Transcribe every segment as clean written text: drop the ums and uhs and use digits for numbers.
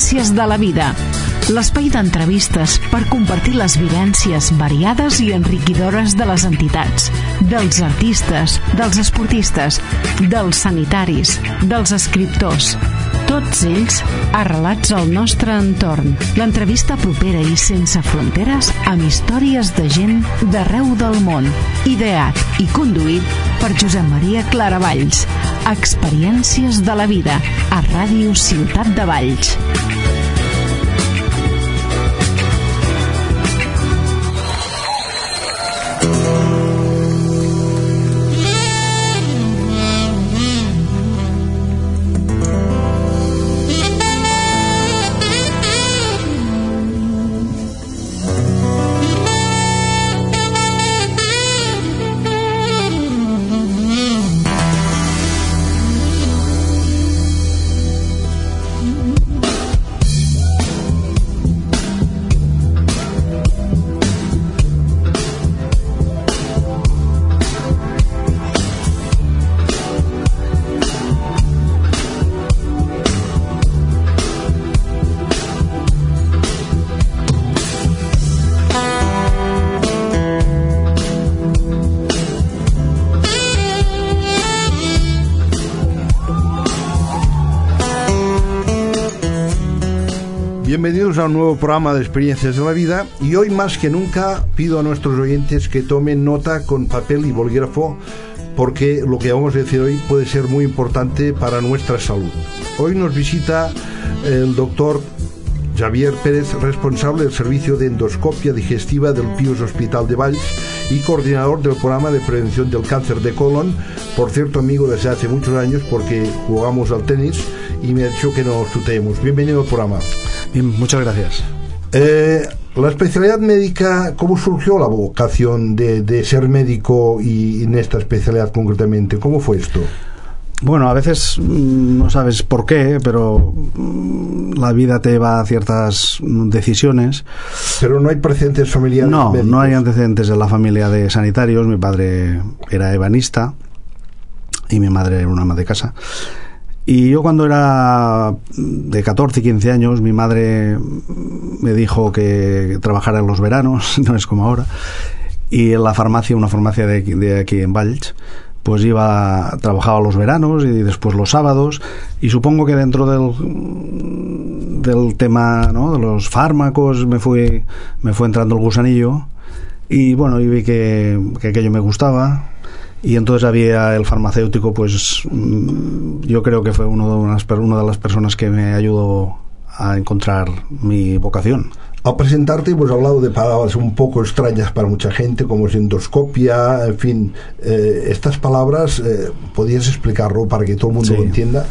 Experiències de la vida. L'espai d'entrevistes per compartir les vivències variades i enriquidores de les entitats, dels artistes, dels esportistes, dels sanitaris, dels escriptors. Tots ells arrelats al nostre entorn. L'entrevista propera i sense fronteres amb històries de gent d'arreu del món. Ideat i conduït per Josep Maria Claravalls. Experiències de la vida a Ràdio Ciutat de Valls. Bienvenidos a un nuevo programa de Experiencias de la Vida, y hoy más que nunca pido a nuestros oyentes que tomen nota con papel y bolígrafo, porque lo que vamos a decir hoy puede ser muy importante para nuestra salud. Hoy nos visita el doctor Javier Pérez, responsable del servicio de endoscopia digestiva del Pius Hospital de Valls y coordinador del programa de prevención del cáncer de colon. Por cierto, amigo desde hace muchos años, porque jugamos al tenis y me ha dicho que nos tuteemos. Bienvenido al programa. Bien, muchas gracias. La especialidad médica, ¿cómo surgió la vocación de ser médico y en esta especialidad concretamente? ¿Cómo fue esto? Bueno, a veces no sabes por qué, pero la vida te lleva a ciertas decisiones. Pero no hay precedentes familiares. No hay antecedentes en la familia de sanitarios. Mi padre era ebanista y mi madre era una ama de casa. Y yo, cuando era de 14, 15 años, mi madre me dijo que trabajara en los veranos, no es como ahora, y en la farmacia, una farmacia de aquí en Valls, pues trabajaba los veranos y después los sábados, y supongo que dentro del tema, ¿no?, de los fármacos me fue entrando el gusanillo, y bueno, y vi que aquello me gustaba. Y entonces había el farmacéutico, pues yo creo que fue una de las personas que me ayudó a encontrar mi vocación. Al presentarte hemos hablado de palabras un poco extrañas para mucha gente, como es endoscopia, en fin. Estas palabras, ¿podrías explicarlo para que todo el mundo lo entienda?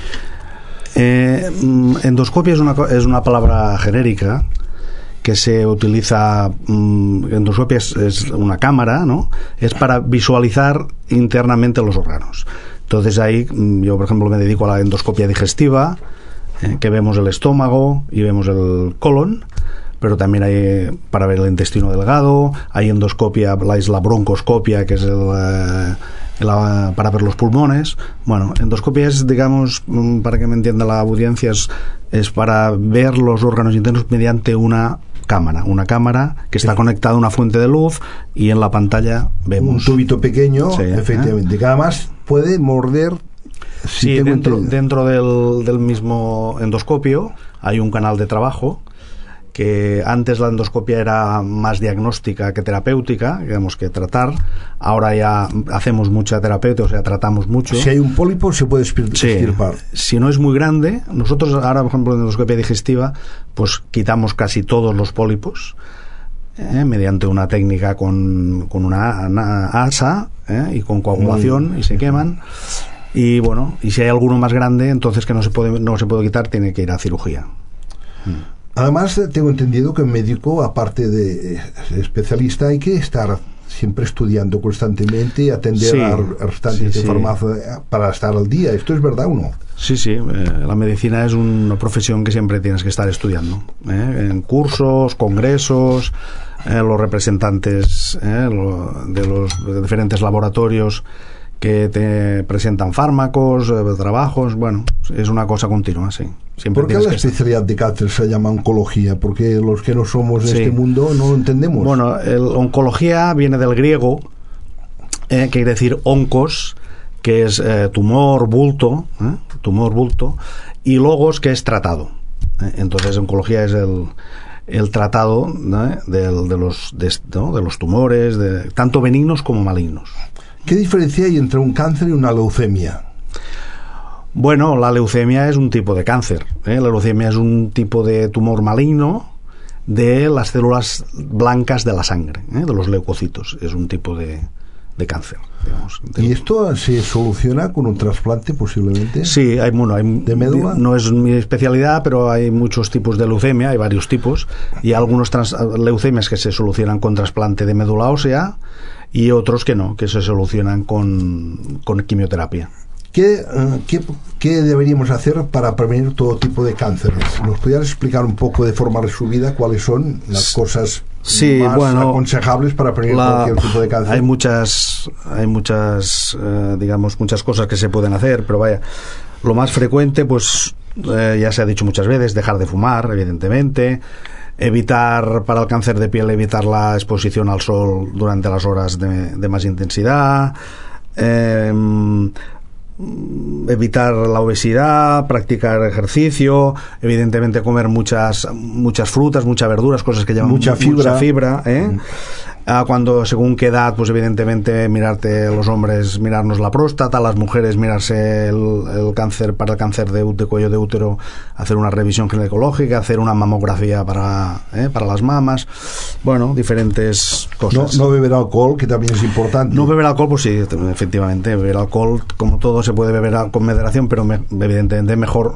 Endoscopia es una palabra genérica que se utiliza. Endoscopia es una cámara, ¿no? Es para visualizar internamente los órganos. Entonces ahí yo, por ejemplo, me dedico a la endoscopia digestiva, que vemos el estómago y vemos el colon, pero también hay para ver el intestino delgado. Hay endoscopia, es la broncoscopia, que es para ver los pulmones. Bueno, endoscopia es, digamos, para que me entienda la audiencia, es para ver los órganos internos mediante una cámara que está conectada a una fuente de luz, y en la pantalla vemos un tubito pequeño, sí, efectivamente, que además puede morder. Sí, dentro del mismo endoscopio hay un canal de trabajo, que antes la endoscopia era más diagnóstica que terapéutica, digamos, que tratar. Ahora ya hacemos mucha terapéutica, o sea, tratamos mucho. Si hay un pólipo, se puede extirpar. Si no es muy grande, nosotros ahora, por ejemplo, en endoscopia digestiva, pues quitamos casi todos los pólipos, mediante una técnica con una asa, y con coagulación, y se queman. Y bueno, y si hay alguno más grande, entonces, que no se puede quitar, tiene que ir a cirugía. Además, tengo entendido que un médico, aparte de especialista, hay que estar siempre estudiando constantemente y atender a restantes de farmacia para estar al día. ¿Esto es verdad o no? Sí, la medicina es una profesión que siempre tienes que estar estudiando, en cursos, congresos, los representantes de los diferentes laboratorios que te presentan fármacos, trabajos, bueno, es una cosa continua, sí. Siempre. ¿Por qué la especialidad de cáncer se llama oncología? Porque los que no somos de este mundo no lo entendemos. Bueno, oncología viene del griego, que quiere decir oncos, que es tumor, bulto, y logos, que es tratado. Entonces, oncología es el tratado, ¿no?, de los tumores, tanto benignos como malignos. ¿Qué diferencia hay entre un cáncer y una leucemia? Bueno, la leucemia es un tipo de cáncer. La leucemia es un tipo de tumor maligno de las células blancas de la sangre, de los leucocitos. Es un tipo de cáncer, digamos. ¿Y esto se soluciona con un trasplante posiblemente? Sí, hay ¿de médula? No es mi especialidad, pero hay muchos tipos de leucemia, hay varios tipos, y algunos leucemias que se solucionan con trasplante de médula ósea y otros que no, que se solucionan con quimioterapia. ¿Qué deberíamos hacer para prevenir todo tipo de cánceres? ¿Nos podrías explicar un poco de forma resumida cuáles son las cosas más aconsejables para prevenir cualquier tipo de cáncer? Hay muchas digamos, muchas cosas que se pueden hacer, pero vaya, lo más frecuente, pues ya se ha dicho muchas veces, dejar de fumar, evidentemente. Evitar, para el cáncer de piel, evitar la exposición al sol durante las horas de más intensidad. Evitar la obesidad, practicar ejercicio, evidentemente comer muchas frutas, muchas verduras, cosas que llevan mucha fibra. Cuando según qué edad, pues evidentemente los hombres mirarnos la próstata, las mujeres mirarse el cáncer, para el cáncer de cuello de útero, hacer una revisión ginecológica, hacer una mamografía para las mamas, bueno, diferentes cosas. No beber alcohol, que también es importante. No beber alcohol, pues sí, efectivamente, beber alcohol, como todo, se puede beber con moderación, pero evidentemente mejor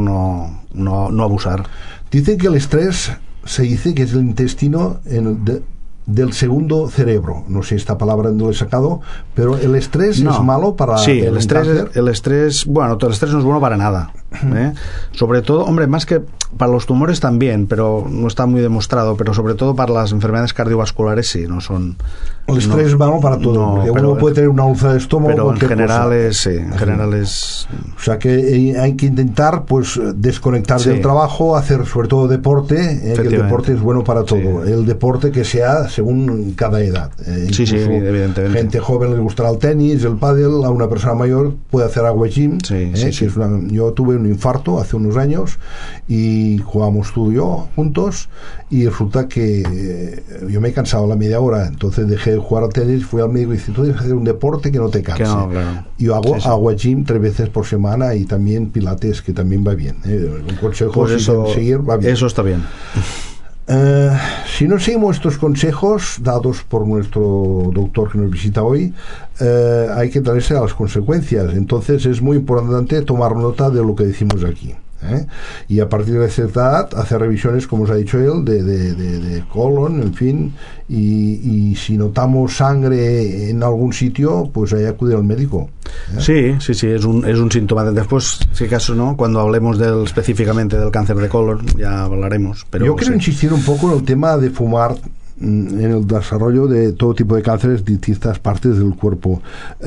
no abusar. Dicen que el estrés, se dice que es el intestino del segundo cerebro. No sé esta palabra no lo he sacado, pero el estrés es malo para el estrés, bueno, el estrés no es bueno para nada, sobre todo, hombre, más que para los tumores también, pero no está muy demostrado, pero sobre todo para las enfermedades cardiovasculares sí, no son. El estrés es malo para todo, porque uno puede tener una úlcera de estómago, pero en general es. O sea que hay que intentar, pues, desconectar del trabajo, hacer sobre todo deporte, que el deporte es bueno para todo. El deporte que sea según cada edad. Evidentemente. Gente joven le gustará el tenis, el pádel, a una persona mayor puede hacer agua gym. Yo tuve un infarto hace unos años y jugábamos tú y yo juntos, y resulta que yo me he cansado a la media hora, entonces dejé de jugar al tenis, fui al médico y dice: tú debes hacer un deporte que no te canse. Yo hago agua gym 3 veces por semana y también pilates, que también va bien. Un consejo, pues seguir va bien. Eso está bien. Si no seguimos estos consejos dados por nuestro doctor que nos visita hoy, hay que darse a las consecuencias. Entonces es muy importante tomar nota de lo que decimos aquí. Y a partir de cierta edad hacer revisiones, como os ha dicho él, de colon, en fin, y si notamos sangre en algún sitio, pues hay que acudir al médico. Sí, es un síntoma. Después, si acaso no, cuando hablemos específicamente del cáncer de colon, ya hablaremos. Pero yo quiero insistir un poco en el tema de fumar en el desarrollo de todo tipo de cánceres de distintas partes del cuerpo.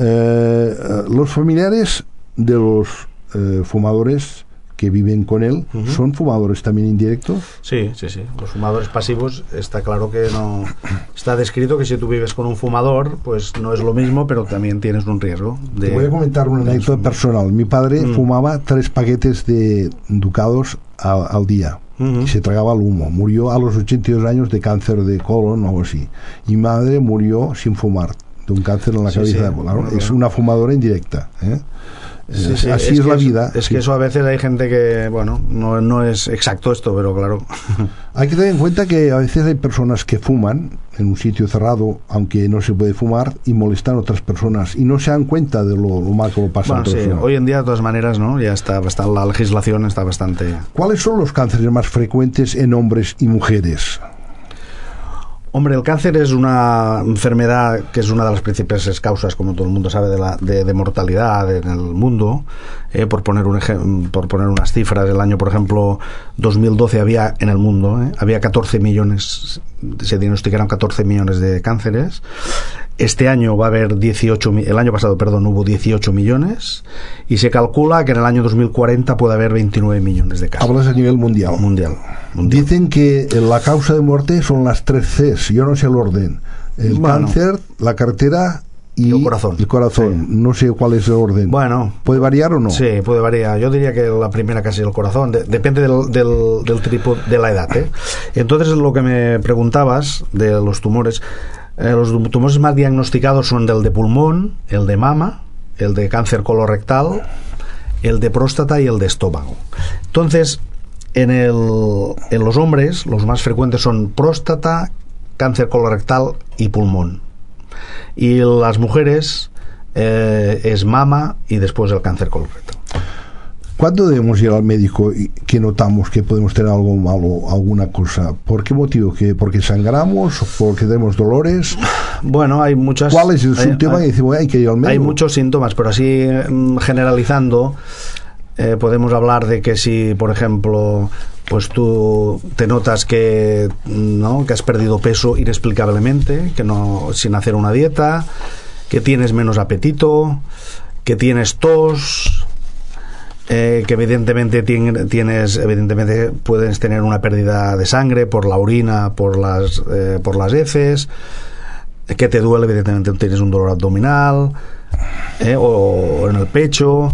Los familiares de los fumadores que viven con él, ¿son fumadores también indirectos? Sí. Los fumadores pasivos, está claro que no. Está descrito que si tú vives con un fumador, pues no es lo mismo, pero también tienes un riesgo. Te voy a comentar una anécdota personal. Mi padre fumaba 3 paquetes de Ducados al día. Y se tragaba el humo. Murió a los 82 años de cáncer de colon o algo así. Y mi madre murió sin fumar, de un cáncer en la cabeza. Es una fumadora indirecta. Así es la vida. Es que eso a veces hay gente que, bueno, no es exacto esto, pero claro. Hay que tener en cuenta que a veces hay personas que fuman en un sitio cerrado, aunque no se puede fumar, y molestan a otras personas y no se dan cuenta de lo mal que lo pasan. Hoy en día, de todas maneras, ¿no? Ya está la legislación está bastante. ¿Cuáles son los cánceres más frecuentes en hombres y mujeres? Hombre, el cáncer es una enfermedad que es una de las principales causas, como todo el mundo sabe, de mortalidad en el mundo. Por poner unas cifras, el año, por ejemplo, 2012 había en el mundo, había 14 millones se diagnosticaron 14 millones de cánceres. Este año va a haber el año pasado, hubo 18 millones, y se calcula que en el año 2040 puede haber 29 millones de casos. Hablas a nivel mundial. Mundial. Dicen que la causa de muerte son las 3 Cs, yo no sé el orden. El cáncer, la cartera y el corazón. Sí. No sé cuál es el orden. Bueno, ¿puede variar o no? Sí, puede variar. Yo diría que la primera casi el corazón. Depende del tipo de la edad, ¿eh? Entonces, lo que me preguntabas de los tumores, los tumores más diagnosticados son el de pulmón, el de mama, el de cáncer colorectal, el de próstata y el de estómago. Entonces, en los hombres, los más frecuentes son próstata, cáncer colorectal y pulmón. Y las mujeres es mama y después el cáncer colorectal. ¿Cuándo debemos ir al médico y que notamos que podemos tener algo malo, alguna cosa? ¿Por qué motivo? ¿Porque sangramos? ¿Porque tenemos dolores? Bueno, hay muchas... ¿Cuál es el síntoma? Y decimos, hay que ir al médico. Hay muchos síntomas, pero así generalizando, podemos hablar de que si, por ejemplo, pues tú te notas que has perdido peso inexplicablemente, sin hacer una dieta, que tienes menos apetito, que tienes tos, que evidentemente puedes tener una pérdida de sangre por la orina, por las heces, que te duele, evidentemente tienes un dolor abdominal, o en el pecho,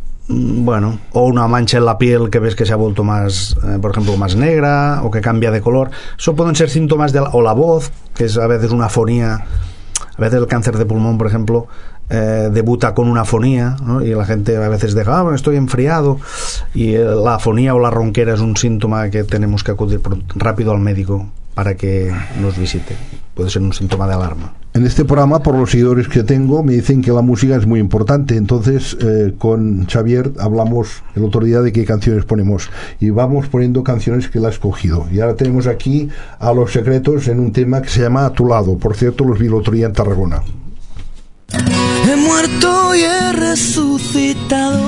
o una mancha en la piel que ves que se ha vuelto más, por ejemplo, más negra, o que cambia de color. Eso pueden ser síntomas o la voz, que es a veces una afonía. A veces el cáncer de pulmón, por ejemplo, debuta con una afonía, ¿no? Y la gente a veces deja, estoy enfriado, y la afonía o la ronquera es un síntoma que tenemos que acudir rápido al médico para que nos visite. Puede ser un síntoma de alarma. En este programa, por los seguidores que tengo, me dicen que la música es muy importante. Entonces, con Xavier hablamos el otro día de qué canciones ponemos. Y vamos poniendo canciones que él ha escogido. Y ahora tenemos aquí a Los Secretos en un tema que se llama A tu lado. Por cierto, los vi el otro día en Tarragona. He muerto y he resucitado.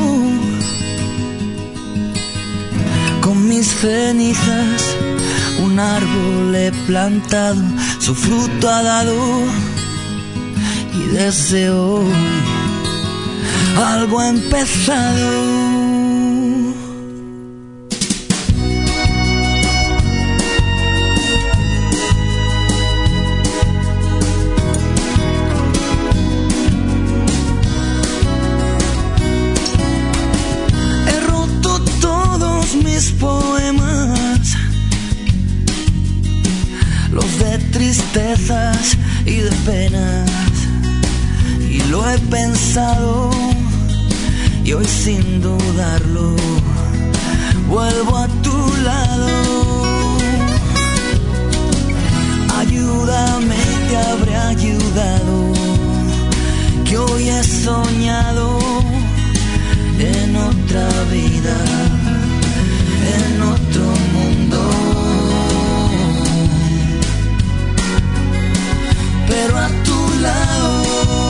Con mis cenizas un árbol he plantado, su fruto ha dado. Y desde hoy algo ha empezado. He roto todos mis poemas, los de tristezas y de penas. Y lo he pensado, y hoy sin dudarlo vuelvo a tu lado. Ayúdame, te habré ayudado, que hoy he soñado en otra vida, en otro mundo. Pero a tu lado.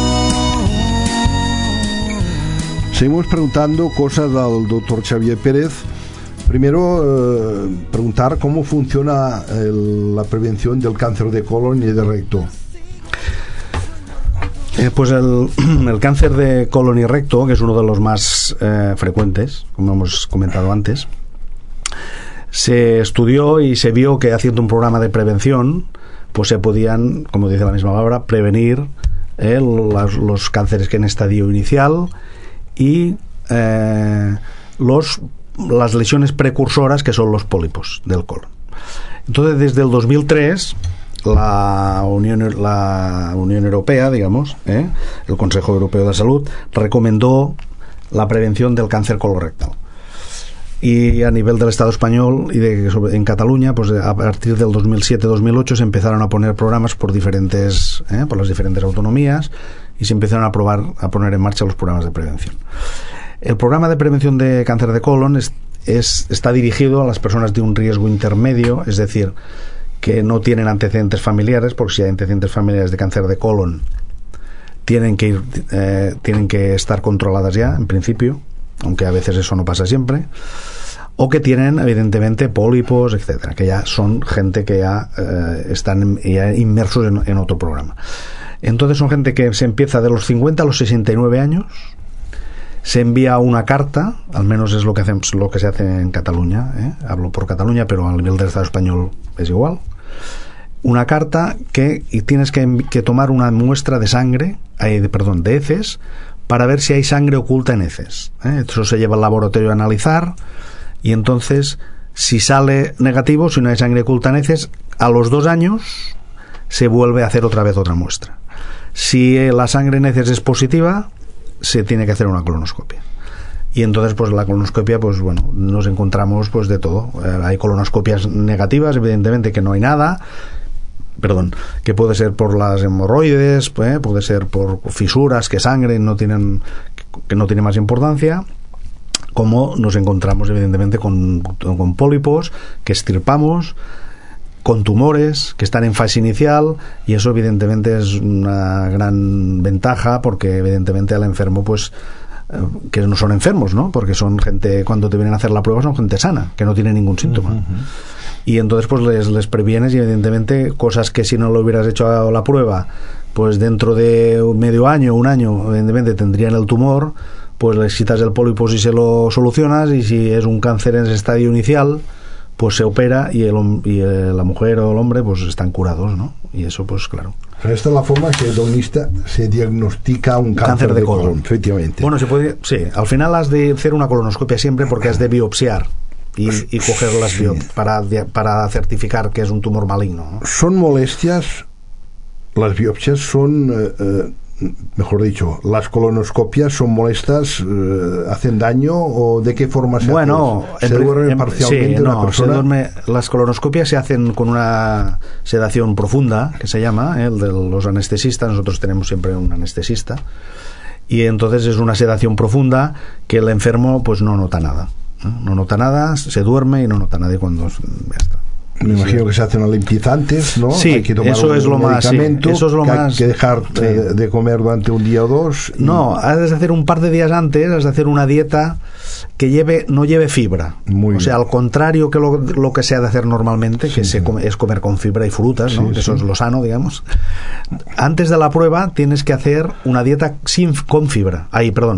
Seguimos preguntando cosas al doctor Xavier Pérez. Primero, preguntar cómo funciona la prevención del cáncer de colon y de recto. Pues el cáncer de colon y recto, que es uno de los más frecuentes, como hemos comentado antes, se estudió y se vio que haciendo un programa de prevención, pues se podían, como dice la misma palabra, prevenir los cánceres que en estadio inicial y las lesiones precursoras, que son los pólipos del colon. Entonces, desde el 2003 la Unión Europea, digamos, el Consejo Europeo de Salud, recomendó la prevención del cáncer colorectal. Y a nivel del Estado español y en Cataluña, pues a partir del 2007-2008 se empezaron a poner programas por las diferentes autonomías, y se empezaron a poner en marcha los programas de prevención. El programa de prevención de cáncer de colon está dirigido a las personas de un riesgo intermedio, es decir, que no tienen antecedentes familiares, porque si hay antecedentes familiares de cáncer de colon tienen que estar controladas ya, en principio, aunque a veces eso no pasa siempre, o que tienen evidentemente pólipos, etcétera, que ya son gente que ya están ya inmersos en otro programa. Entonces son gente que se empieza de los 50 a los 69 años, se envía una carta, al menos es lo que se hace en Cataluña, hablo por Cataluña, pero a nivel del Estado español es igual, una carta y tienes que tomar una muestra de sangre, de heces, para ver si hay sangre oculta en heces. Eso se lleva al laboratorio a analizar, y entonces si sale negativo, si no hay sangre oculta en heces, a los 2 años se vuelve a hacer otra vez otra muestra. Si la sangre en heces es positiva, se tiene que hacer una colonoscopia. Y entonces pues la colonoscopia, pues bueno, nos encontramos pues de todo. Hay colonoscopias negativas, evidentemente que no hay nada, que puede ser por las hemorroides, puede ser por fisuras que sangren, que no tiene más importancia, como nos encontramos evidentemente con pólipos que extirpamos, con tumores que están en fase inicial, y eso evidentemente es una gran ventaja, porque evidentemente al enfermo pues que no son enfermos, ¿no? Porque son gente, cuando te vienen a hacer la prueba son gente sana, que no tiene ningún síntoma. Uh-huh. Y entonces pues les previenes, y evidentemente cosas que si no lo hubieras hecho la prueba, pues dentro de medio año, un año, evidentemente tendrían el tumor, pues les quitas el pólipo si se lo solucionas, y si es un cáncer en ese estadio inicial, pues se opera, y la mujer o el hombre pues están curados, ¿no? Y eso pues claro. Esta es la forma que se diagnostica un cáncer de colon, efectivamente. Bueno, sí, al final has de hacer una colonoscopia siempre, porque has de biopsiar y coger las para certificar que es un tumor maligno, ¿no? ¿Son molestias? Las biopsias son... mejor dicho, ¿las colonoscopias son molestas? ¿Hacen daño? ¿O de qué forma se hace? ¿Se duerme parcialmente una persona? Las colonoscopias se hacen con una sedación profunda, que se llama, el de los anestesistas. Nosotros tenemos siempre un anestesista, y entonces es una sedación profunda que el enfermo pues no nota nada. No nota nada, se duerme y no nota nada, y cuando ya está. Me imagino que se hace una limpieza antes, ¿no? Sí, hay que tomar eso es lo más. Sí, eso es lo más. Hay que dejar de comer durante un día o dos. No, has de hacer un par de días antes, has de hacer una dieta que no lleve fibra. O sea, al contrario que lo que se ha de hacer normalmente, que es comer con fibra y frutas, ¿no? Eso es lo sano, digamos. Antes de la prueba tienes que hacer una dieta sin fibra.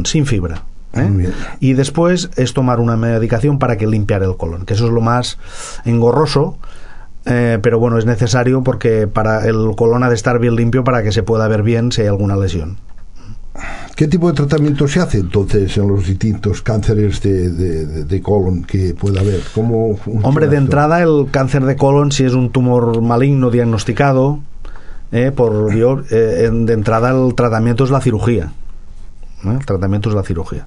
Y después es tomar una medicación para que limpiar el colon, que eso es lo más engorroso, pero bueno, es necesario, porque para el colon ha de estar bien limpio para que se pueda ver bien si hay alguna lesión. ¿Qué tipo de tratamiento se hace entonces en los distintos cánceres de colon que pueda haber? Hombre, de entrada, el cáncer de colon, si es un tumor maligno diagnosticado, de entrada el tratamiento es la cirugía. El tratamiento es la cirugía.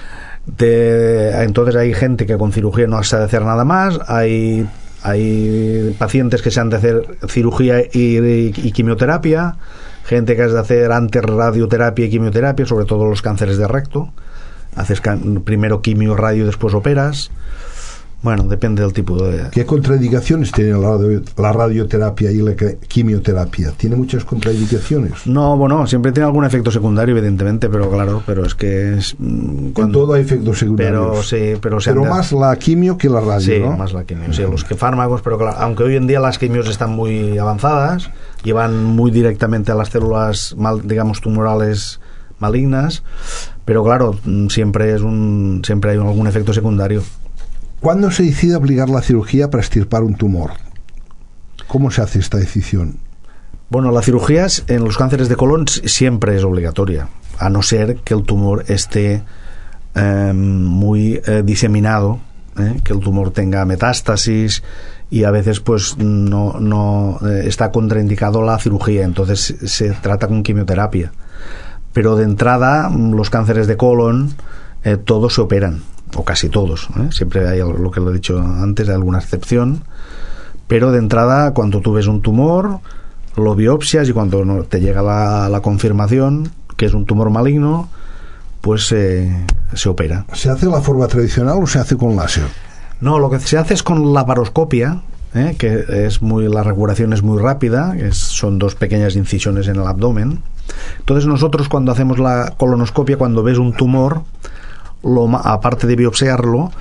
Entonces hay gente que con cirugía no se ha de hacer nada más. Hay pacientes que se han de hacer cirugía y quimioterapia, gente que has de hacer antes radioterapia y quimioterapia, sobre todo los cánceres de recto. Haces primero quimio, radio, después operas. Bueno, depende del tipo de... ¿Qué contraindicaciones tiene la radioterapia y la quimioterapia? ¿Tiene muchas contraindicaciones? No, bueno, siempre tiene algún efecto secundario, evidentemente, pero es que... En todo hay efectos secundarios. Pero más la quimio que la radio, sí, ¿no? Más la quimio, sí, los fármacos, pero claro, aunque hoy en día las quimios están muy avanzadas, llevan muy directamente a las células, digamos, tumorales malignas, pero claro, siempre hay algún efecto secundario. ¿Cuándo se decide aplicar la cirugía para extirpar un tumor? ¿Cómo se hace esta decisión? Bueno, la cirugía en los cánceres de colon siempre es obligatoria, a no ser que el tumor esté muy diseminado, que el tumor tenga metástasis, y a veces pues no está contraindicado la cirugía, entonces se trata con quimioterapia. Pero de entrada, los cánceres de colon todos se operan, o casi todos, siempre hay lo que lo he dicho antes, hay alguna excepción, pero de entrada, cuando tú ves un tumor, lo biopsias, y cuando te llega la confirmación que es un tumor maligno, pues se opera. ¿Se hace de la forma tradicional o se hace con láser? No, lo que se hace es con laparoscopia, que la regulación es muy rápida, son 2 pequeñas incisiones en el abdomen. Entonces nosotros, cuando hacemos la colonoscopia, cuando ves un tumor, aparte de biopsiarlo,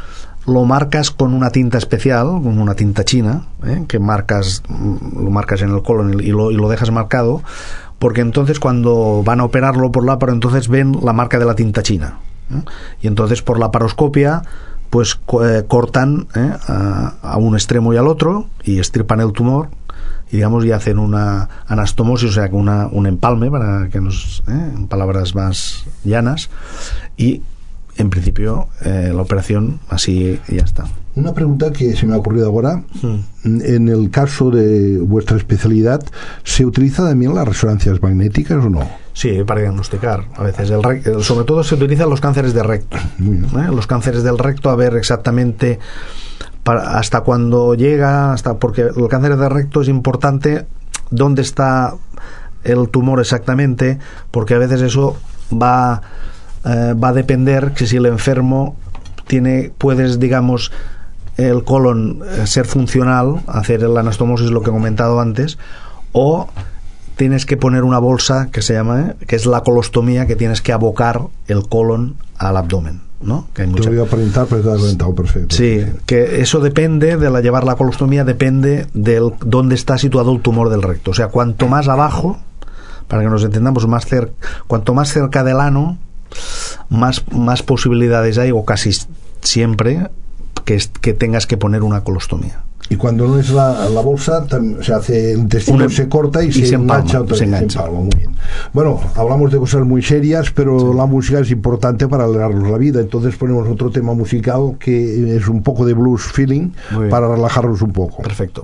lo marcas con una tinta especial, con una tinta china, que lo marcas en el colon y lo dejas marcado, porque entonces cuando van a operarlo por láparo, entonces ven la marca de la tinta china, y entonces por la paroscopia pues cortan a un extremo y al otro y extirpan el tumor y digamos y hacen una anastomosis, o sea, un empalme, para que nos en palabras más llanas, y en principio la operación así ya está. Una pregunta que se me ha ocurrido ahora. En el caso de vuestra especialidad, ¿se utiliza también las resonancias magnéticas o no? Sí, para diagnosticar. A veces, sobre todo se utilizan los cánceres de recto. Los cánceres del recto, a ver exactamente hasta cuándo llega, porque el cáncer de recto es importante dónde está el tumor exactamente, porque a veces eso va a depender que si el enfermo puedes, digamos, el colon ser funcional, hacer la anastomosis, lo que he comentado antes, o tienes que poner una bolsa que se llama, que es la colostomía, que tienes que abocar el colon al abdomen, ¿no? Que hay mucha... Te lo voy a aparentar, pero te has orientado perfecto. Sí, que eso depende de llevar la colostomía, depende de dónde está situado el tumor del recto. O sea, cuanto más abajo, para que nos entendamos, cuanto más cerca del ano, más posibilidades hay, o casi siempre, que tengas que poner una colostomía. Y cuando no es la bolsa, se hace el intestino, se corta y se engancha. Se engancha. Muy bien. Bueno, hablamos de cosas muy serias, pero la música es importante para alegrarnos la vida. Entonces ponemos otro tema musical que es un poco de blues feeling para relajarnos un poco. Perfecto.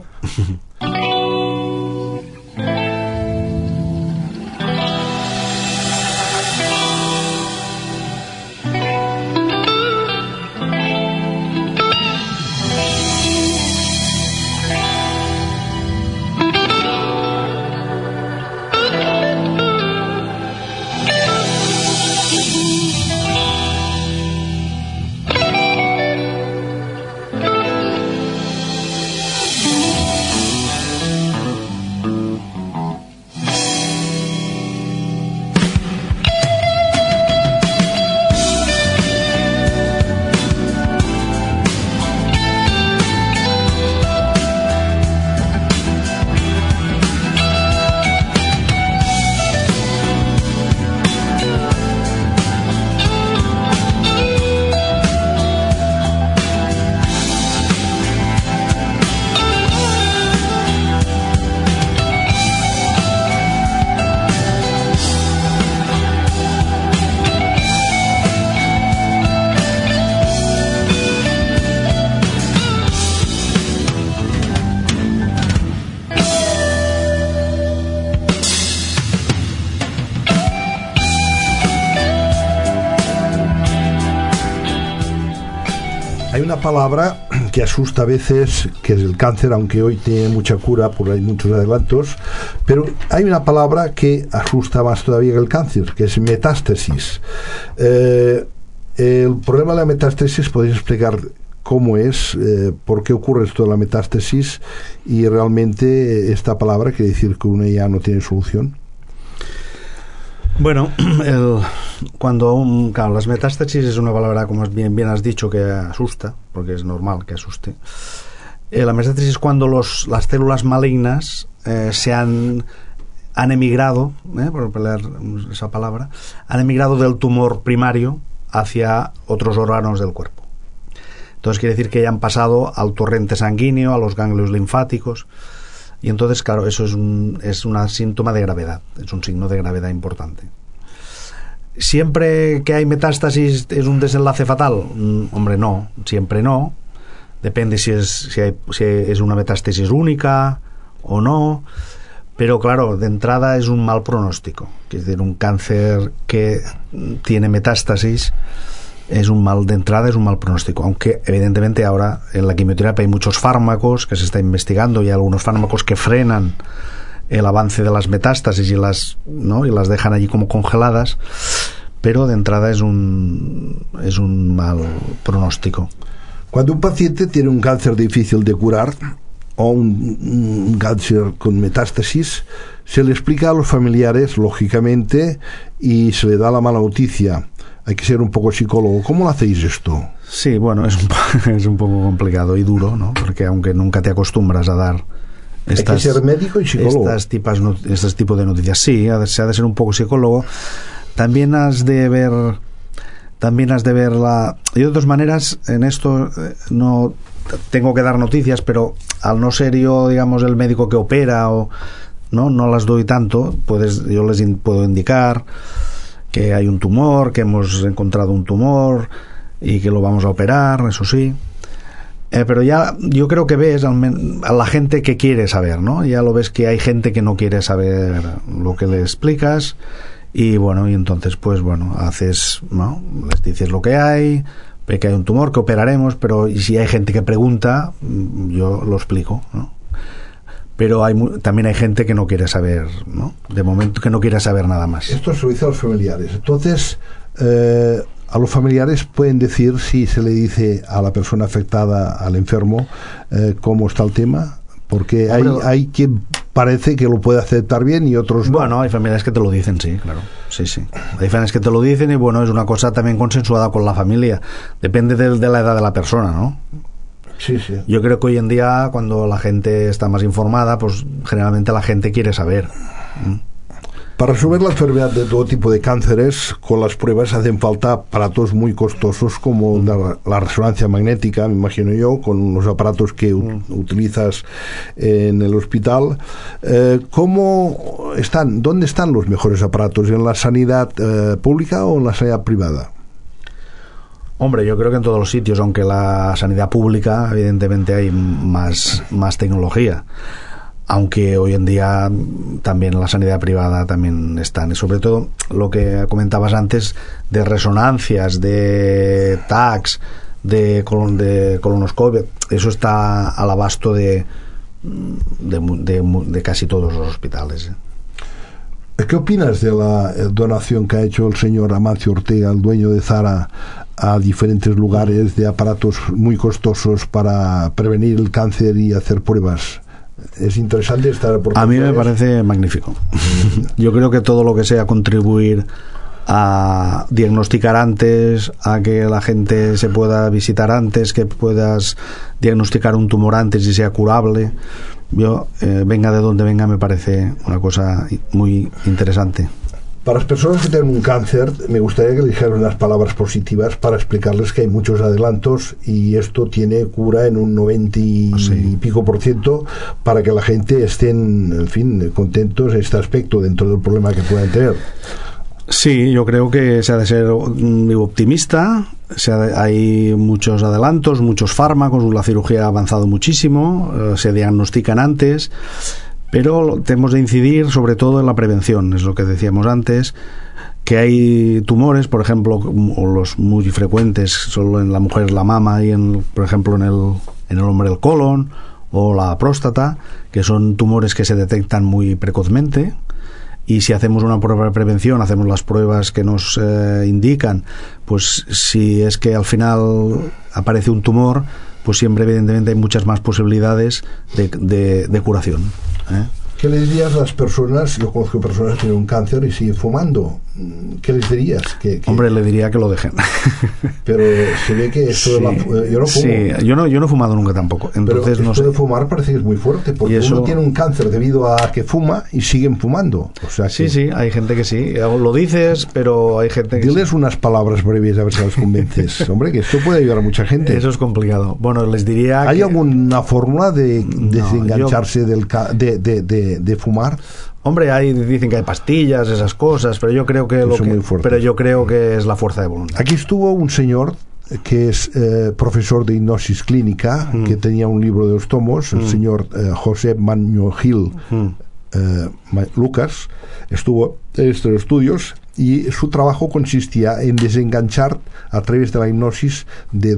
Hay una palabra que asusta a veces, que es el cáncer, aunque hoy tiene mucha cura, porque hay muchos adelantos, pero hay una palabra que asusta más todavía que el cáncer, que es metástasis. El problema de la metástasis, ¿podéis explicar cómo es, por qué ocurre esto de la metástasis, y realmente esta palabra quiere decir que uno ya no tiene solución? Bueno, claro, las metástasis es una palabra, como bien has dicho, que asusta, porque es normal que asuste. La metástasis es cuando las células malignas se han emigrado, por emplear esa palabra, han emigrado del tumor primario hacia otros órganos del cuerpo. Entonces quiere decir que ya han pasado al torrente sanguíneo, a los ganglios linfáticos. Y entonces, claro, eso es un síntoma de gravedad, es un signo de gravedad importante. ¿Siempre que hay metástasis es un desenlace fatal? Hombre, no, siempre no. Depende si es una metástasis única o no. Pero claro, de entrada es un mal pronóstico. Es decir, un cáncer que tiene metástasis es un mal pronóstico, aunque evidentemente ahora en la quimioterapia hay muchos fármacos que se está investigando y hay algunos fármacos que frenan el avance de las metástasis y las dejan allí como congeladas, pero de entrada es un mal pronóstico. Cuando un paciente tiene un cáncer difícil de curar o un cáncer con metástasis, se le explica a los familiares, lógicamente, y se le da la mala noticia. hay que ser un poco psicólogo. ¿Cómo lo hacéis esto? Sí, bueno, es un poco complicado y duro, ¿no? Porque aunque nunca te acostumbras a dar hay que ser médico y psicólogo. Estos tipos de noticias. Sí, se ha de ser un poco psicólogo. También has de ver la... Y de todas maneras, en esto no tengo que dar noticias, pero al no ser yo, digamos, el médico que opera o no las doy tanto, yo les puedo indicar que hay un tumor, que hemos encontrado un tumor y que lo vamos a operar, eso sí. Pero ya yo creo que ves a la gente que quiere saber, ¿no? Ya lo ves que hay gente que no quiere saber lo que le explicas y bueno, y entonces pues bueno, haces, ¿no? Les dices lo que hay, ve que hay un tumor, que operaremos, pero y si hay gente que pregunta, yo lo explico, ¿no? Pero también hay gente que no quiere saber, ¿no? De momento que no quiere saber nada más. Esto se lo dice a los familiares. Entonces, a los familiares pueden decir, si se le dice a la persona afectada, al enfermo, cómo está el tema, porque hay quien parece que lo puede aceptar bien y otros no. Bueno, hay familiares que te lo dicen, sí, claro. Sí. Hay familiares que te lo dicen y bueno, es una cosa también consensuada con la familia. Depende de la edad de la persona, ¿no? Sí. Yo creo que hoy en día, cuando la gente está más informada, pues generalmente la gente quiere saber. Para resolver la enfermedad de todo tipo de cánceres, con las pruebas hacen falta aparatos muy costosos como la resonancia magnética, me imagino yo, con los aparatos que utilizas en el hospital. ¿Dónde están los mejores aparatos? ¿En la sanidad pública o en la sanidad privada? Hombre, yo creo que en todos los sitios, aunque la sanidad pública, evidentemente hay más tecnología. Aunque hoy en día también la sanidad privada también están. Y sobre todo lo que comentabas antes de resonancias, de TACs, de colonoscopia, eso está al abasto de casi todos los hospitales. ¿Qué opinas de la donación que ha hecho el señor Amancio Ortega, el dueño de Zara, a diferentes lugares de aparatos muy costosos para prevenir el cáncer y hacer pruebas? Es interesante esta reportaje. A mí me parece magnífico. Yo creo que todo lo que sea contribuir a diagnosticar antes, a que la gente se pueda visitar antes, que puedas diagnosticar un tumor antes y sea curable, venga de donde venga, me parece una cosa muy interesante. Para las personas que tienen un cáncer, me gustaría que le dijeran unas palabras positivas para explicarles que hay muchos adelantos y esto tiene cura en un 90 y pico % para que la gente estén, en fin, contentos en este aspecto dentro del problema que puedan tener. Sí, yo creo que se ha de ser optimista. Hay muchos adelantos, muchos fármacos, la cirugía ha avanzado muchísimo, se diagnostican antes. Pero tenemos de incidir sobre todo en la prevención, es lo que decíamos antes, que hay tumores, por ejemplo, o los muy frecuentes, solo en la mujer la mama y por ejemplo en el hombre el colon o la próstata, que son tumores que se detectan muy precozmente, y si hacemos una prueba de prevención, hacemos las pruebas que nos indican, pues si es que al final aparece un tumor, pues siempre evidentemente hay muchas más posibilidades de curación. ¿Qué les dirías a las personas? Yo conozco personas que tienen un cáncer y siguen fumando. ¿Qué les dirías? Hombre, le diría que lo dejen. Pero se ve que esto de yo no fumo. Sí, yo no he fumado nunca tampoco. Entonces, pero esto no sé. de fumar parece que es muy fuerte, porque uno tiene un cáncer debido a que fuma y siguen fumando. O sea que... Sí, hay gente que sí. Lo dices, pero hay gente que Diles unas palabras breves a ver si las convences. Hombre, que esto puede ayudar a mucha gente. Eso es complicado. Bueno, les diría ¿Hay alguna fórmula de desengancharse de fumar? Hombre, dicen que hay pastillas, esas cosas, pero yo creo que es la fuerza de voluntad. Aquí estuvo un señor que es profesor de hipnosis clínica, que tenía un libro de 2 tomos, el señor José Maño Gil Lucas, estuvo en estos estudios y su trabajo consistía en desenganchar a través de la hipnosis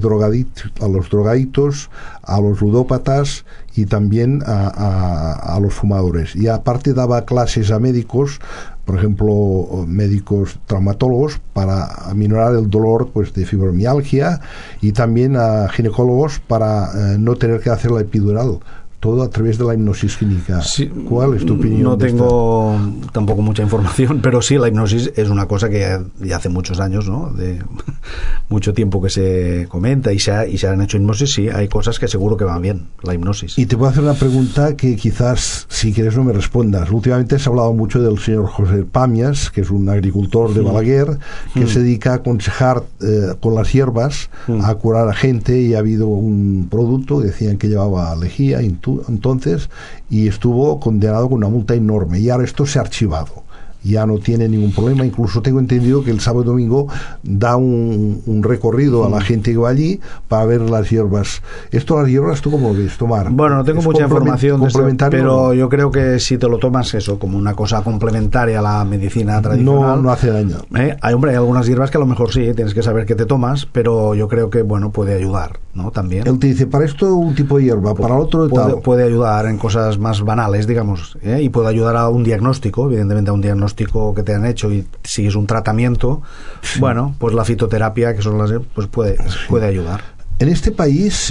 a los drogadictos, a los ludópatas y también a los fumadores. Y aparte daba clases a médicos, por ejemplo, médicos traumatólogos, para aminorar el dolor pues de fibromialgia, y también a ginecólogos para no tener que hacer la epidural. todo a través de la hipnosis clínica. Sí, ¿Cuál es tu opinión? No tengo tampoco mucha información, pero sí, la hipnosis es una cosa que ya hace muchos años, ¿no? De mucho tiempo que se comenta y se han hecho hipnosis. Sí, hay cosas que seguro que van bien, la hipnosis. Y te puedo hacer una pregunta que quizás, si quieres, no me respondas. Últimamente se ha hablado mucho del señor José Pamias, que es un agricultor de Balaguer, que se dedica a aconsejar con las hierbas a curar a gente, y ha habido un producto, decían que llevaba lejía entonces, y estuvo condenado con una multa enorme, y ahora esto se ha archivado, ya no tiene ningún problema. Incluso tengo entendido que el sábado y domingo da un recorrido a la gente que va allí para ver las hierbas. Esto, las hierbas, ¿tú cómo lo ves, Tomar? Bueno, no tengo mucha información de esto, pero ¿no? Yo creo que si te lo tomas eso como una cosa complementaria a la medicina tradicional, no hace daño. Hay algunas hierbas que a lo mejor sí, tienes que saber qué te tomas, pero yo creo que puede ayudar, ¿no? También. Él te dice, para esto un tipo de hierba, para el otro puede ayudar en cosas más banales, digamos, y puede ayudar a un diagnóstico, evidentemente a un diagnóstico que te han hecho y sigues un tratamiento. Sí. Bueno, pues la fitoterapia, que son las, pues puede ayudar. En este país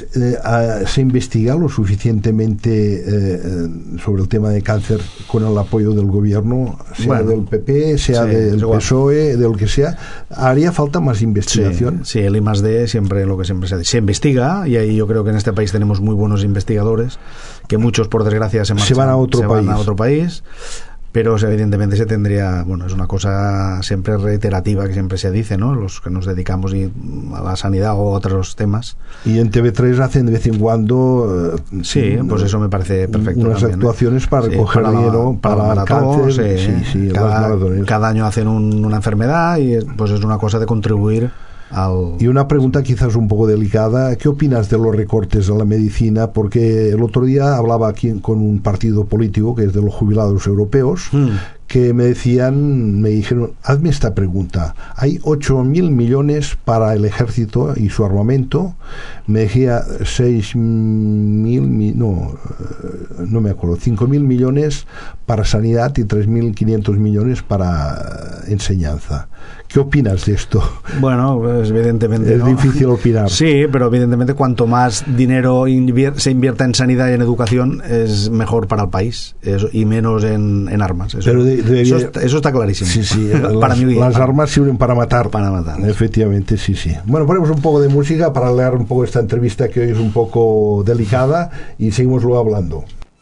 se investiga lo suficientemente sobre el tema de cáncer con el apoyo del gobierno, sea del PP, sea del PSOE, del que sea. ¿Haría falta más investigación? Sí, el I+D siempre, lo que siempre se investiga, y ahí yo creo que en este país tenemos muy buenos investigadores, que muchos, por desgracia, se van a otro país. Pero evidentemente se tendría, es una cosa siempre reiterativa que siempre se dice, ¿no? Los que nos dedicamos a la sanidad o a otros temas. Y en TV3 hacen de vez en cuando sí, pues eso me pues perfecto. Unas también, actuaciones para recoger dinero para el cáncer. Sí, cada año hacen una enfermedad, y pues es una cosa de contribuir Y una pregunta quizás un poco delicada: ¿qué opinas de los recortes de la medicina? Porque el otro día hablaba aquí con un partido político que es de los jubilados europeos, que me dijeron, hazme esta pregunta: hay 8.000 millones para el ejército y su armamento. Me decía 5.000 millones para sanidad y 3.500 millones para enseñanza. ¿Qué opinas de esto? Bueno, pues evidentemente es difícil opinar. Sí, pero evidentemente cuanto más dinero se invierta en sanidad y en educación, es mejor para el país, y menos en armas. Eso, eso está clarísimo. Sí, las armas sirven para matar. Efectivamente, sí. Bueno, ponemos un poco de música para leer un poco esta entrevista, que hoy es un poco delicada, y seguimos luego hablando.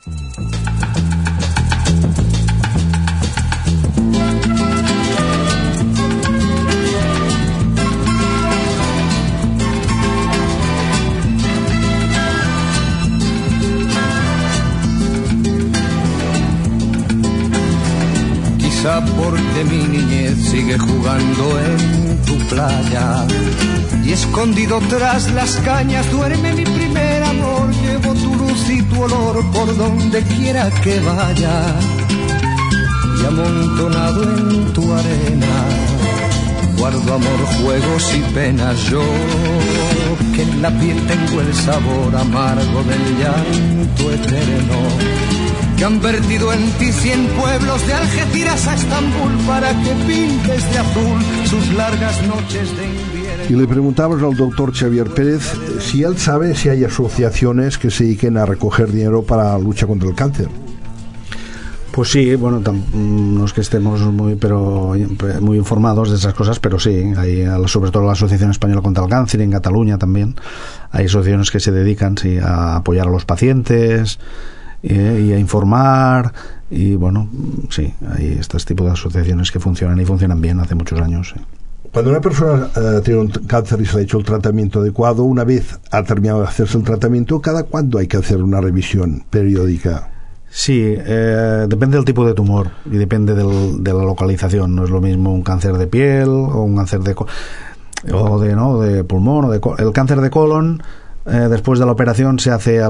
Porque mi niñez sigue jugando en tu playa, y escondido tras las cañas duerme mi primer amor. Llevo tu luz y tu olor por donde quiera que vaya, y amontonado en tu arena guardo amor, juegos y penas. Yo, que en la piel tengo el sabor amargo del llanto eterno, que han vertido en ti 100 pueblos de Algeciras a Estambul para que pintes de azul sus largas noches de invierno. Y le preguntamos al doctor Xavier Pérez si él sabe si hay asociaciones que se dediquen a recoger dinero para la lucha contra el cáncer. Pues sí, no es que estemos muy informados de esas cosas, pero sí, hay, sobre todo la Asociación Española contra el Cáncer, en Cataluña también hay asociaciones que se dedican a apoyar a los pacientes y a informar, y sí, hay estos tipos de asociaciones que funcionan y funcionan bien hace muchos años. Sí. Cuando una persona tiene un cáncer y se le ha hecho el tratamiento adecuado, una vez ha terminado de hacerse el tratamiento, ¿cada cuándo hay que hacer una revisión periódica? Sí, depende del tipo de tumor y depende de la localización. No es lo mismo un cáncer de piel o un cáncer de pulmón el cáncer de colon. Después de la operación se hace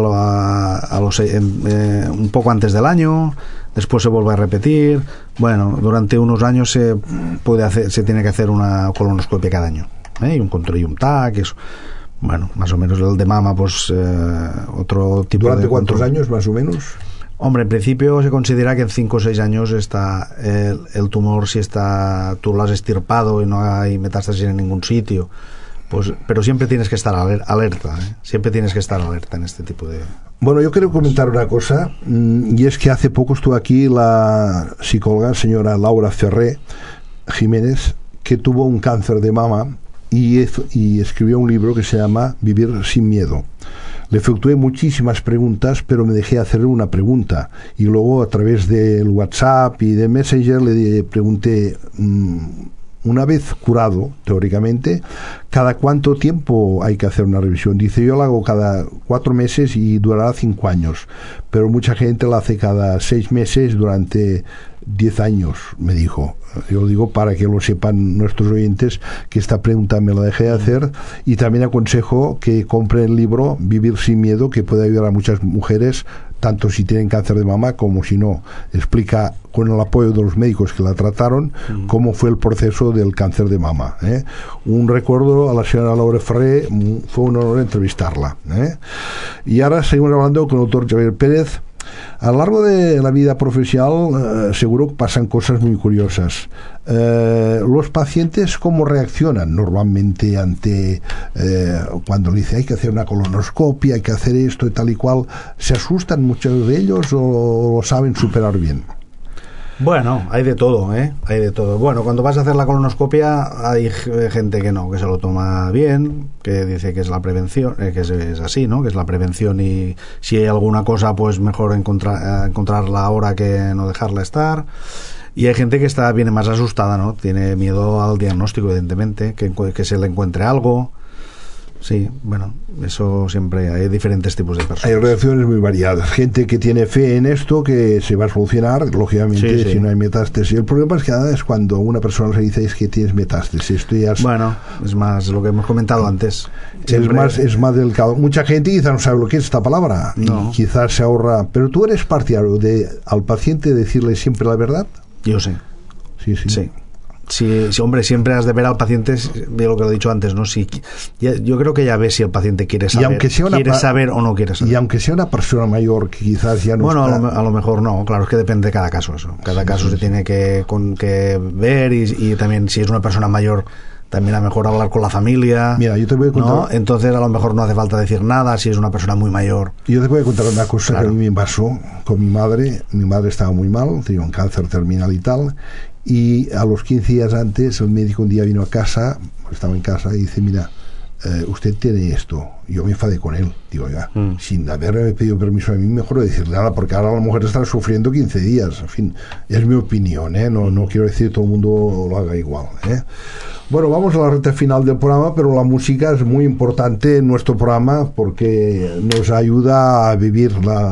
un poco antes del año, después se vuelve a repetir. Durante unos años se tiene que hacer una colonoscopia cada año, y un control y un TAC, eso. Más o menos. El de mama, pues otro tipo de... ¿Durante cuántos años más o menos? Hombre, en principio se considera que en 5 o 6 años está el tumor, si tú lo has extirpado y no hay metástasis en ningún sitio, pues, pero siempre tienes que estar alerta, ¿eh? Siempre tienes que estar alerta en este tipo de... Bueno, yo quiero comentar una cosa, y es que hace poco estuvo aquí la psicóloga señora Laura Ferré Jiménez, que tuvo un cáncer de mama y escribió un libro que se llama Vivir sin miedo. Le efectué muchísimas preguntas, pero me dejé hacerle una pregunta, y luego a través del WhatsApp y de Messenger le pregunté, una vez curado, teóricamente, ¿cada cuánto tiempo hay que hacer una revisión? Dice, yo la hago cada 4 meses y durará 5 años, pero mucha gente la hace cada 6 meses durante 10 años, me dijo. Yo lo digo para que lo sepan nuestros oyentes, que esta pregunta me la dejé de hacer, y también aconsejo que compren el libro Vivir sin miedo, que puede ayudar a muchas mujeres, tanto si tienen cáncer de mama como si no. Explica, con el apoyo de los médicos que la trataron, cómo fue el proceso del cáncer de mama, ¿eh? Un recuerdo a la señora Laura Ferré, fue un honor entrevistarla, ¿eh? Y ahora seguimos hablando con el doctor Javier Pérez. A lo largo de la vida profesional seguro que pasan cosas muy curiosas. Los pacientes, ¿cómo reaccionan normalmente ante cuando le dice hay que hacer una colonoscopia, hay que hacer esto y tal y cual? ¿Se asustan muchos de ellos o lo saben superar bien? Bueno, hay de todo, ¿eh? Hay de todo. Bueno, cuando vas a hacer la colonoscopia hay gente que no, que se lo toma bien, que dice que es la prevención, que es así, ¿no? Que es la prevención, y si hay alguna cosa, pues mejor encontrarla ahora que no dejarla estar. Y hay gente que viene más asustada, ¿no? Tiene miedo al diagnóstico, evidentemente, que se le encuentre algo. Sí, bueno, eso siempre hay diferentes tipos de personas. Hay reacciones muy variadas. Gente que tiene fe en esto, que se va a solucionar, lógicamente, sí. Si no hay metástasis. El problema es que es cuando una persona se dice es que tienes metástasis. Esto ya bueno, es más lo que hemos comentado antes. Siempre... Es más delicado. Mucha gente quizá no sabe lo que es esta palabra, no. Y quizás se ahorra. Pero tú eres partidario de al paciente decirle siempre la verdad. Yo sé. Sí. Sí, hombre, siempre has de ver al paciente, de lo que lo he dicho antes, ¿no? Si, yo creo que ya ves si el paciente quiere saber, saber o no quiere saber. Y aunque sea una persona mayor que quizás ya no bueno, está... a lo mejor no, claro, es que depende de cada caso eso. Cada caso se tiene que ver, y también si es una persona mayor, también a lo mejor hablar con la familia. Mira, yo te voy a contar... ¿no? Entonces a lo mejor no hace falta decir nada si es una persona muy mayor. Yo te voy a contar una cosa, claro, que a mí me pasó con mi madre. Mi madre estaba muy mal, tenía un cáncer terminal y tal, y a los 15 días antes el médico un día vino a casa, estaba en casa, y dice, mira, usted tiene esto. Yo me enfadé con él, digo, ya, sin haberme pedido permiso a mí, mejor no decir nada, porque ahora la mujer está sufriendo 15 días, en fin, es mi opinión, no quiero decir que todo el mundo lo haga igual, Bueno, vamos a la recta final del programa, pero la música es muy importante en nuestro programa porque nos ayuda a vivir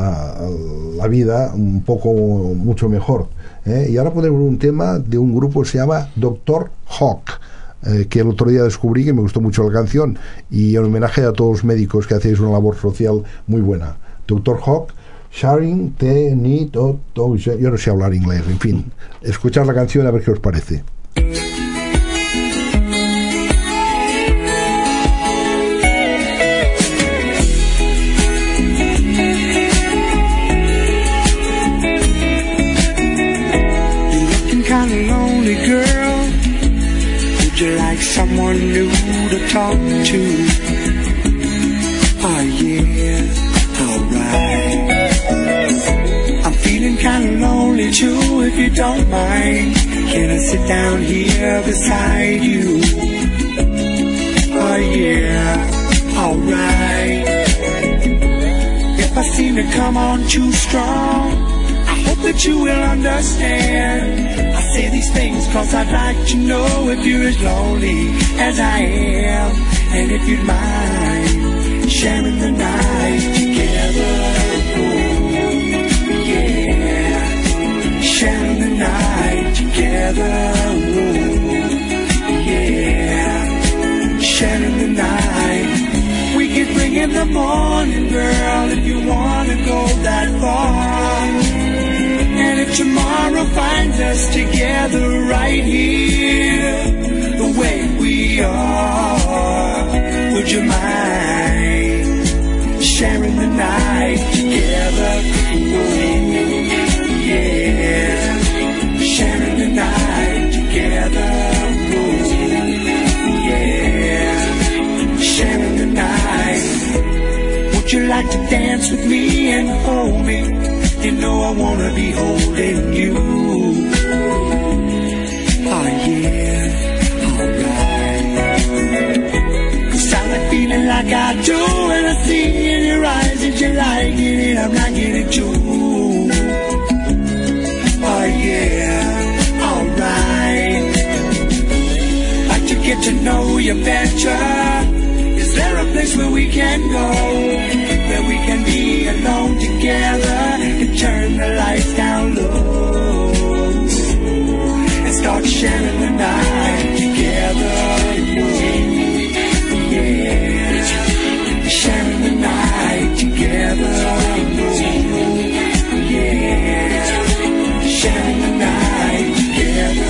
la vida un poco, mucho mejor, Y ahora ponemos un tema de un grupo que se llama Dr. Hawk, que el otro día descubrí que me gustó mucho la canción, y en homenaje a todos los médicos que hacéis una labor social muy buena. Dr. Hawk, Sharing the Need of... Yo no sé hablar inglés, en fin, escuchar la canción a ver qué os parece. Someone new to talk to. Oh yeah, alright. I'm feeling kinda lonely too, if you don't mind. Can I sit down here beside you? Oh yeah, alright. If I seem to come on too strong, I hope that you will understand. I say these things cause I'd like to know if you're as lonely as I am, and if you'd mind sharing the night together. Oh, yeah, sharing the night together. Oh, yeah, sharing the night. We can bring in the morning, girl, if you wanna go that far. And if tomorrow finds us together right here, the way we are, would you mind sharing the night together? Oh, yeah, sharing the night together. Oh, yeah, know I wanna be holding you. Oh yeah, alright. 'Cause I'm not feeling like I do when I see in your eyes that you're liking it, I'm liking it too. Oh yeah, alright. Like to get to know you better. Is there a place where we can go, where we can be alone together and turn the lights down low and start sharing the night together? Yeah, sharing the night together. Yeah, sharing the night together.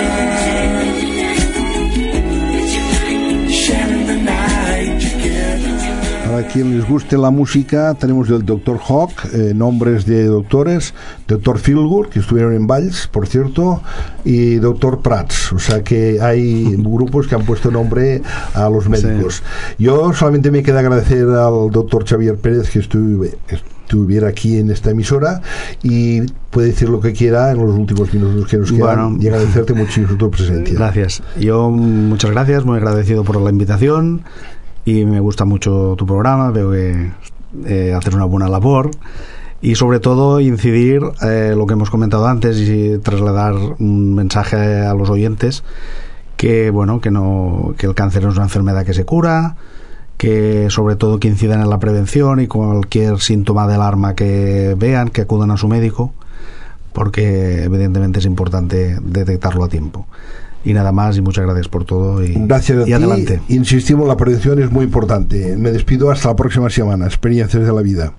Sharing the night together. Para quien les guste la música, tenemos el Dr. Hawk, nombres de doctores, Dr. Feelgood, que estuvieron en Valls, por cierto, y Dr. Prats, o sea que hay grupos que han puesto nombre a los médicos. Sí. Yo solamente me queda agradecer al Dr. Xavier Pérez que estuviera aquí en esta emisora y puede decir lo que quiera en los últimos minutos que nos quedan, y agradecerte muchísimo tu presencia. Gracias. Yo muchas gracias, muy agradecido por la invitación. Y me gusta mucho tu programa, veo que haces una buena labor y sobre todo incidir lo que hemos comentado antes y trasladar un mensaje a los oyentes que bueno, que el cáncer no es una enfermedad que se cura, que sobre todo que incidan en la prevención y cualquier síntoma de alarma que vean, que acudan a su médico, porque evidentemente es importante detectarlo a tiempo. Y nada más, y muchas gracias por todo y gracias a ti. Adelante. Insistimos, la prevención es muy importante. Me despido hasta la próxima semana. Experiencias de la vida.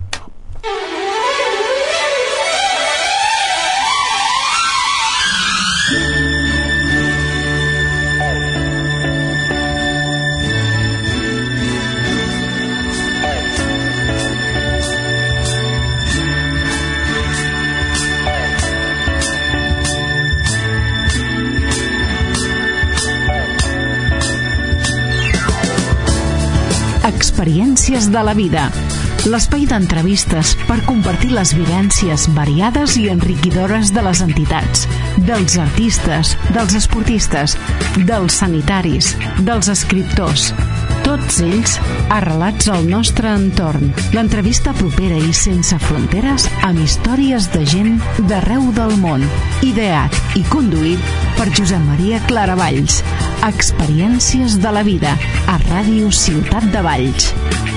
Experiències de la vida. L'espai d'entrevistes per compartir les vivències variades i enriquidores de les entitats, dels artistes, dels esportistes, dels sanitaris, dels escriptors. Tots ells arrelats al nostre entorn. L'entrevista propera i sense fronteres amb històries de gent d'arreu del món. Ideat i conduït per Josep Maria Claravalls. Experiències de la vida a Ràdio Ciutat de Valls.